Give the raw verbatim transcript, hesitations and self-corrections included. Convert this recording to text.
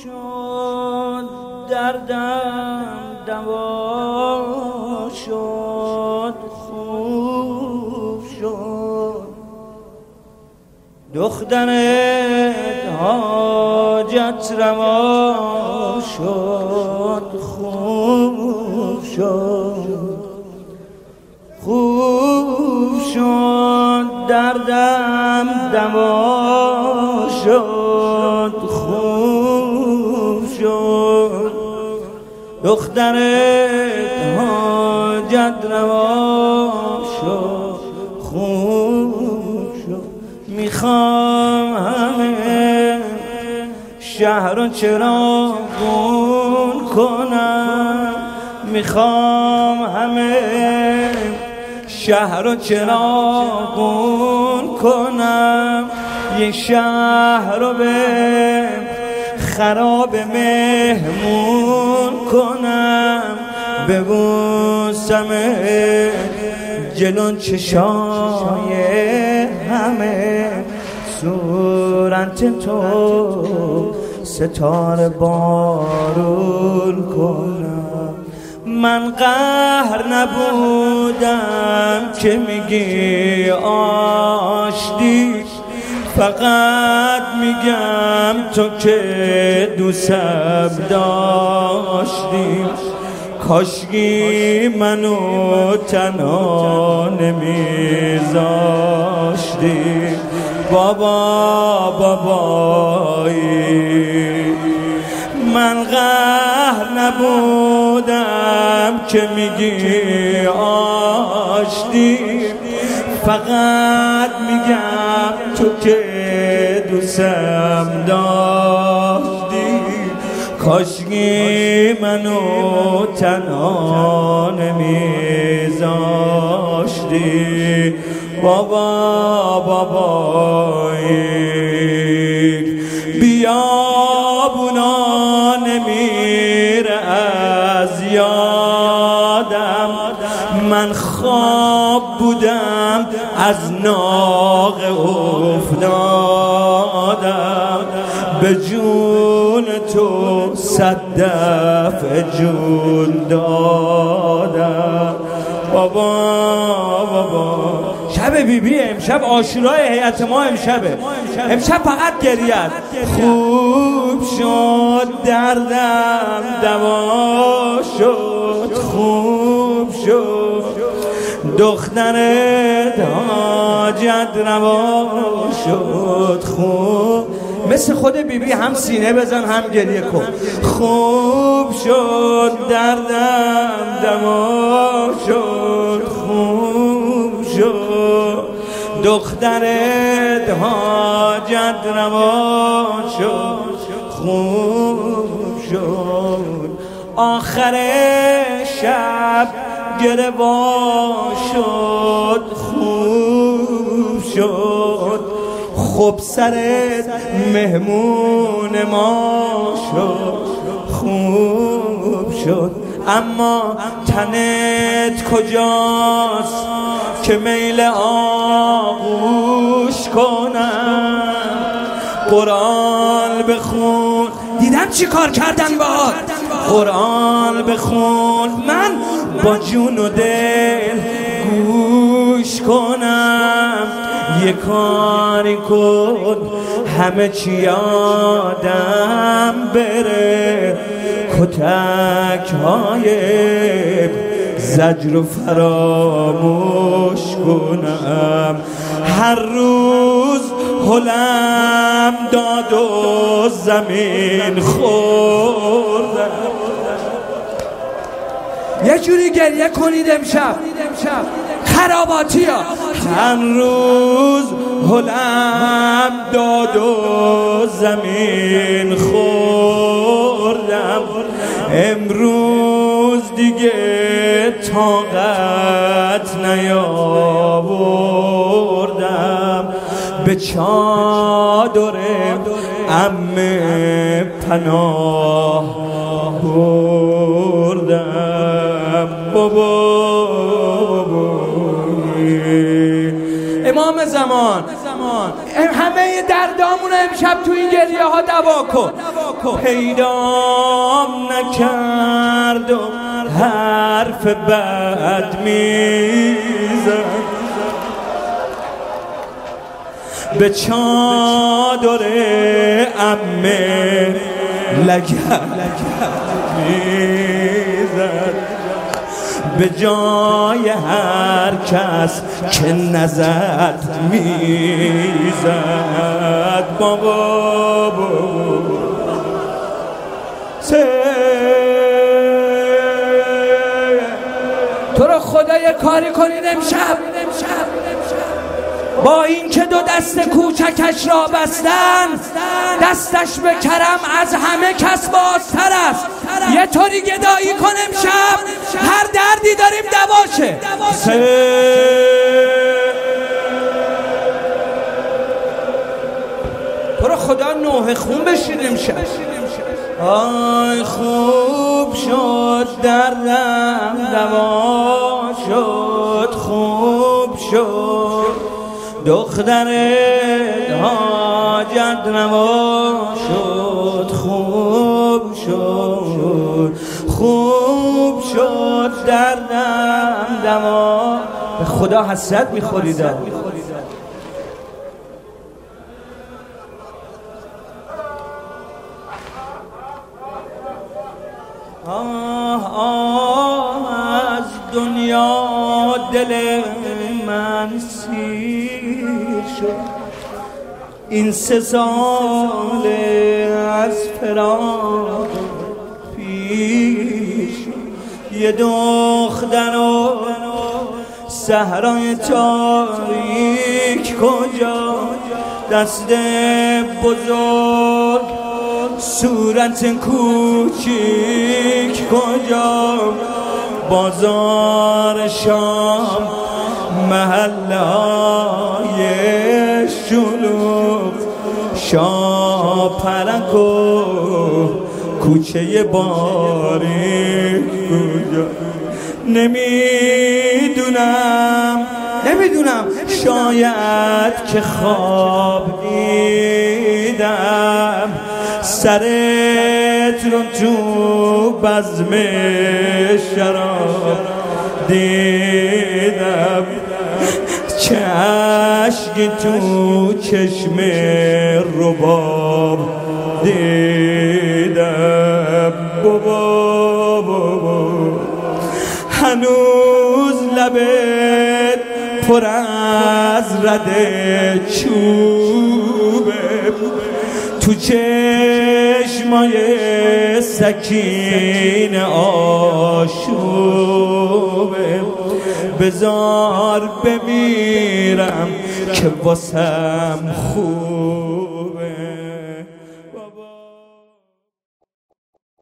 شد دردم دوا شد، خوب شد دخترت حاجت روا شد، خوب شد خوب شد دردم دوا شد، خوب شد دخترت حاجت روا شد، خوب شد. میخوام همه شهر رو چراغون کنم، میخوام همه شهر رو چراغون کنم، یه شهر رو به خراب مهمون کنم، ببوسم جلون چشای همه، صورت تو ستاره بارون کنم. من قهر نبودم که میگی آشتی، فقط میگم تو که دوستم داشتی، کاشکی منو تنها نمیذاشتی. بابا بابایی من قهر نبودم که میگی آشتی، فقط میگم تو که دوستم داشتی، کاشکی منو تنها نمیذاشتی. بابا بابایی بیابونا نمیره از یادم، من خواب بودم از ناقه افتادم، به جون تو صد دفعه جون دادم. بابا بابا شب بی بی امشب عاشورای هیئت ما امشبه، امشب فقط گریت. خوب شد دردم دوا شد، خوب شد دخترت حاجت روا شد، خوب مثل خود بی بی هم سینه بزن هم گریه کن. خوب شد دردم دوا شد، خوب شد دخترت حاجت روا شد، خوب شد. آخر شب گروا شد، خوب شد خب سرت مهمون ما شد، خوب شد. اما تنت کجاست که میل آغوش کنم؟ قرآن بخون، دیدم چی کار کردن باهات. قرآن بخون من با جون و دل گوش کنم، یه کاری کن همه چی یادم بره، کتک های زجر و فراموش کنم. هر روز هلم داد و زمین خوردم. یه جوری گریه کنید امشب خراباتی ها. هر روز هلم داد و زمین خوردم، امروز دیگه طاقت نیاوردم، به چادر عمه پناه بردم. بابا امام زمان همه دردامون امشب تو این گریه ها دوا کن. پیدام نکرد و حرف بد میزد به چادر عمه لگد میزد به جای هر کس که نزد میزد. بابا تو رو خدا یه کاری کنین امشب با این که دو دست کوچکش را بستن، دستش به کرم از همه کس بازتر است. یه طوری گدایی کن امشب هر دردی داریم دواشه. تو رو خدا نوح خون بشید امشب. آی خوب شد دردم دوا شد، خوب شد دختر حاجت نوا شد، خوب شد خوب شد دردم دوا. به خدا حسرت میخوریدم. آه آه از دنیا دل من سیر شد، این سه سال از فراق پیش. یه دختر و صحرای تاریک کجا، دست بزرگ صورت کوچیک کجا، بازار شام محله‌های شلوغ، شاپرک و کوچه باریک کجا. نمیدونم نمیدونم شاید که خواب دیدم، سرت رو تو بزم شراب دیدم، چشکی تو چشم رباب دیدم. بابا بابا هنوز لبت پر از رده چوبه، تو چشمای سکین آشوبه. بذار بمیرم که واسم خوب